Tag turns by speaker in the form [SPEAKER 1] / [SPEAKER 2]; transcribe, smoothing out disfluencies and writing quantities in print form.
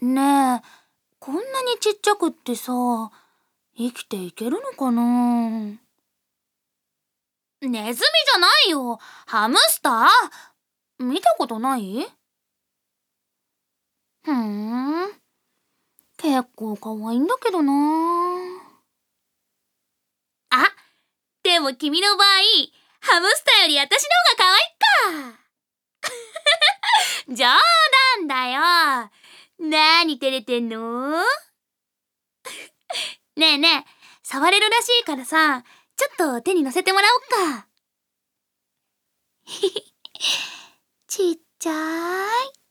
[SPEAKER 1] ねえ、こんなにちっちゃくってさ、生きていけるのかな？ネズミじゃないよ。ハムスター？見たことない？ふーん。結構可愛いんだけどな。あ、でも君の場合、ハムスターより私の方が可愛いか。冗談だよ。なに照れてんの？ねえねえ、触れるらしいからさ、ちょっと手に乗せてもらおっか。ちっちゃーい。